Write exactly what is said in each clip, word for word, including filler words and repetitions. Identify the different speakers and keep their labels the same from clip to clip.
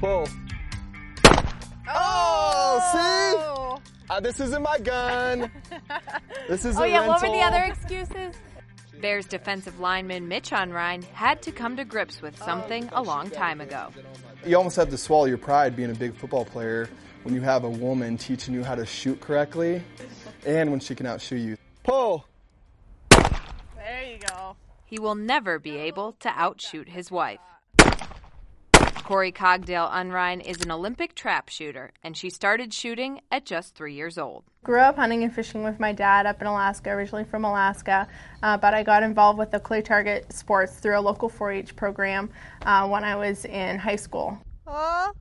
Speaker 1: Pull. Oh, oh see? Uh, this isn't my gun. This is
Speaker 2: oh,
Speaker 1: a
Speaker 2: yeah,
Speaker 1: rental.
Speaker 2: what were the other excuses? Bears defensive lineman Mitch Unrein had to come to grips with something a long time ago.
Speaker 1: You almost have to swallow your pride being a big football player when you have a woman teaching you how to shoot correctly and when she can outshoot you. Pull.
Speaker 3: There you go.
Speaker 2: He will never be able to outshoot his wife. Corey Cogdale Unrein is an Olympic trap shooter, and she started shooting at just three years old.
Speaker 3: Grew up hunting and fishing with my dad up in Alaska, originally from Alaska, uh, but I got involved with the clay target sports through a local four H program uh, when I was in high school.
Speaker 4: Uh.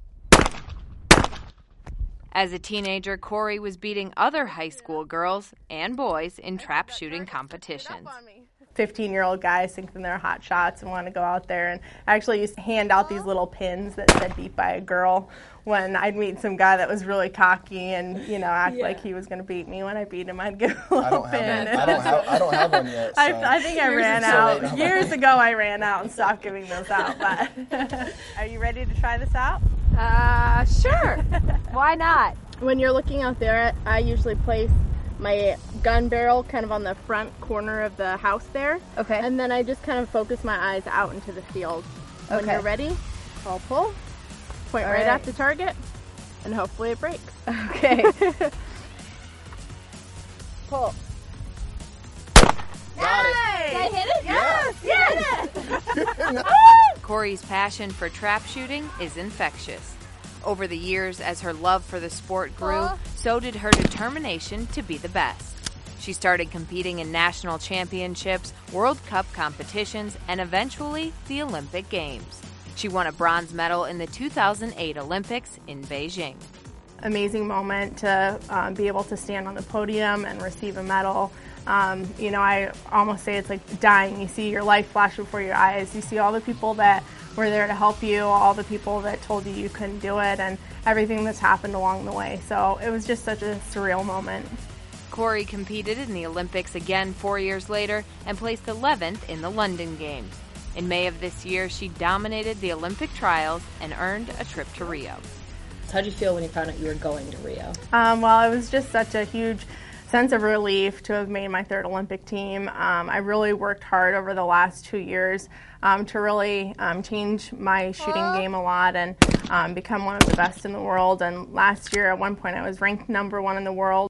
Speaker 2: As a teenager, Corey was beating other high school girls and boys in trap shooting competitions.
Speaker 3: fifteen-year-old guys thinking they're hot shots and want to go out there. And I actually used to hand out these little pins that said beat by a girl when I'd meet some guy that was really cocky and, you know, act yeah. like he was going to beat me. When I beat him, I'd give him a little
Speaker 1: I
Speaker 3: pin.
Speaker 1: I, don't have, I don't have one yet. So.
Speaker 3: I, I think I ran out. Years ago I ran out and stopped giving those out. But are you ready to try this out?
Speaker 2: Uh, sure. Why not?
Speaker 3: When you're looking out there, I usually place my gun barrel kind of on the front corner of the house there.
Speaker 2: Okay.
Speaker 3: And then I just kind of focus my eyes out into the field.
Speaker 2: Okay.
Speaker 3: When you're ready, I'll pull, point right, right at the target, and hopefully it breaks.
Speaker 2: Okay.
Speaker 3: Pull.
Speaker 1: Got it.
Speaker 3: Did I hit it? Yes!
Speaker 1: Yes!
Speaker 3: Yes!
Speaker 2: Corey's passion for trap shooting is infectious. Over the years, as her love for the sport grew, uh. so did her determination to be the best. She started competing in national championships, World Cup competitions, and eventually the Olympic Games. She won a bronze medal in the two thousand eight Olympics in Beijing.
Speaker 3: Amazing moment to um, be able to stand on the podium and receive a medal. Um, you know, I almost say it's like dying. You see your life flash before your eyes. You see all the people that were there to help you, all the people that told you you couldn't do it, and everything that's happened along the way. So it was just such a surreal moment.
Speaker 2: Corey competed in the Olympics again four years later and placed eleventh in the London Games. In May of this year, she dominated the Olympic trials and earned a trip to Rio.
Speaker 5: How did you feel when you found out you were going to Rio?
Speaker 3: Um, well, it was just such a huge sense of relief to have made my third Olympic team. Um, I really worked hard over the last two years um, to really um, change my shooting uh. game a lot and um, become one of the best in the world. And last year, at one point, I was ranked number one in the world.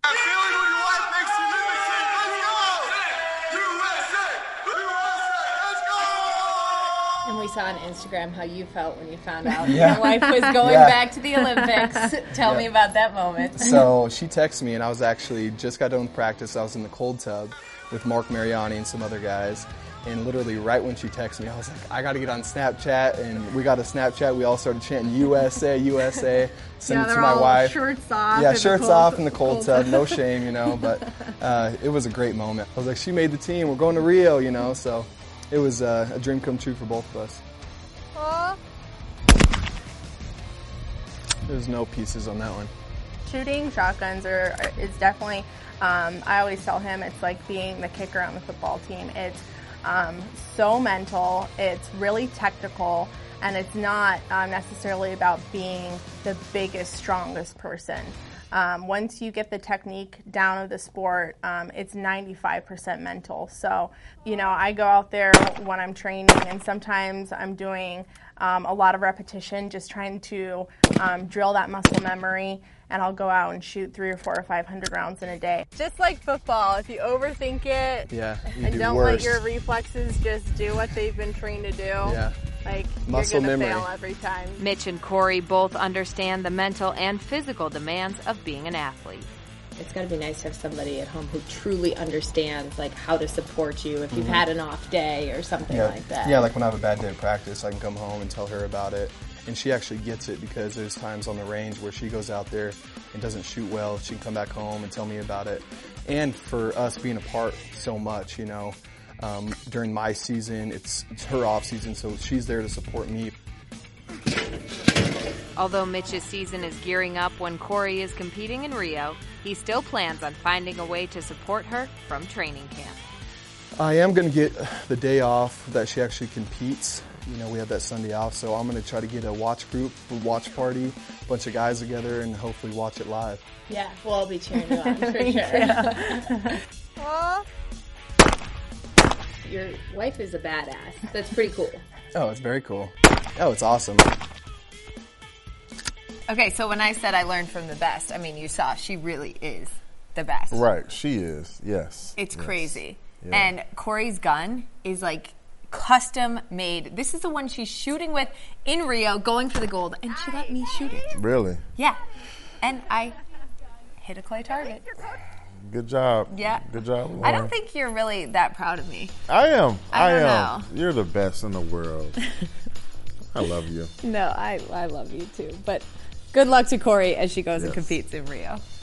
Speaker 5: And we saw on Instagram how you felt when you found out
Speaker 1: yeah.
Speaker 5: your wife was going
Speaker 1: yeah.
Speaker 5: back to the Olympics. Tell yeah. me about that moment.
Speaker 1: So she texted me, and I was actually just got done with practice. I was in the cold tub with Mark Mariani and some other guys. And literally right when she texted me, I was like, I got to get on Snapchat. And we got a Snapchat. We all started chanting U S A, U S A. Send
Speaker 3: yeah,
Speaker 1: it to my wife.
Speaker 3: Shirts off.
Speaker 1: Yeah, shirts
Speaker 3: cold,
Speaker 1: off in the cold,
Speaker 3: cold
Speaker 1: tub. No shame, you know. But uh, it was a great moment. I was like, she made the team. We're going to Rio, you know. So it was uh, a dream come true for both of us.
Speaker 4: Aww.
Speaker 1: There's no pieces on that one.
Speaker 3: Shooting shotguns are is definitely, um, I always tell him, it's like being the kicker on the football team. It's um, so mental, it's really technical, and it's not uh, necessarily about being the biggest, strongest person. Um, once you get the technique down of the sport, um, it's ninety-five percent mental. So, you know, I go out there when I'm training, and sometimes I'm doing um, a lot of repetition, just trying to um, drill that muscle memory, and I'll go out and shoot three or four or five hundred rounds in a day. Just like football, if you overthink it
Speaker 1: yeah,
Speaker 3: and
Speaker 1: do
Speaker 3: don't
Speaker 1: worse.
Speaker 3: let your reflexes just do what they've been trained to do,
Speaker 1: yeah.
Speaker 3: like
Speaker 1: muscle
Speaker 3: you're gonna
Speaker 1: memory.
Speaker 3: fail every time.
Speaker 2: Mitch and Corey both understand the mental and physical demands of being an athlete.
Speaker 5: It's got to be nice to have somebody at home who truly understands like how to support you if you've
Speaker 1: mm-hmm.
Speaker 5: had an off day or something
Speaker 1: yeah.
Speaker 5: like that.
Speaker 1: Yeah, like when I have a bad day of practice, I can come home and tell her about it. And she actually gets it because there's times on the range where she goes out there and doesn't shoot well. She can come back home and tell me about it. And for us being apart so much, you know, um, during my season, it's, it's her off season, so she's there to support me.
Speaker 2: Although Mitch's season is gearing up when Corey is competing in Rio, he still plans on finding a way to support her from training camp.
Speaker 1: I am going to get the day off that she actually competes, you know, we have that Sunday off, so I'm going to try to get a watch group, a watch party, a bunch of guys together, and hopefully watch it live.
Speaker 5: Yeah, we'll all be cheering you on, for sure. Your wife is a badass. That's pretty cool.
Speaker 1: Oh, it's very cool. Oh, it's awesome.
Speaker 2: Okay, so when I said I learned from the best, I mean, you saw she really is the best.
Speaker 4: Right, she is, yes.
Speaker 2: It's
Speaker 4: yes.
Speaker 2: crazy.
Speaker 4: Yeah.
Speaker 2: And Corey's gun is like custom made. This is the one she's shooting with in Rio, going for the gold, and she let me shoot it.
Speaker 4: Really?
Speaker 2: Yeah. And I hit a clay target.
Speaker 4: Good job.
Speaker 2: Yeah.
Speaker 4: Good job, Lauren.
Speaker 2: I don't think you're really that proud of me.
Speaker 4: I am.
Speaker 2: I
Speaker 4: I,
Speaker 2: don't
Speaker 4: am.
Speaker 2: know.
Speaker 4: You're the best in the world. I love you.
Speaker 2: No, I, I love you too. But good luck to Corey as she goes
Speaker 4: Yes.
Speaker 2: and competes in Rio.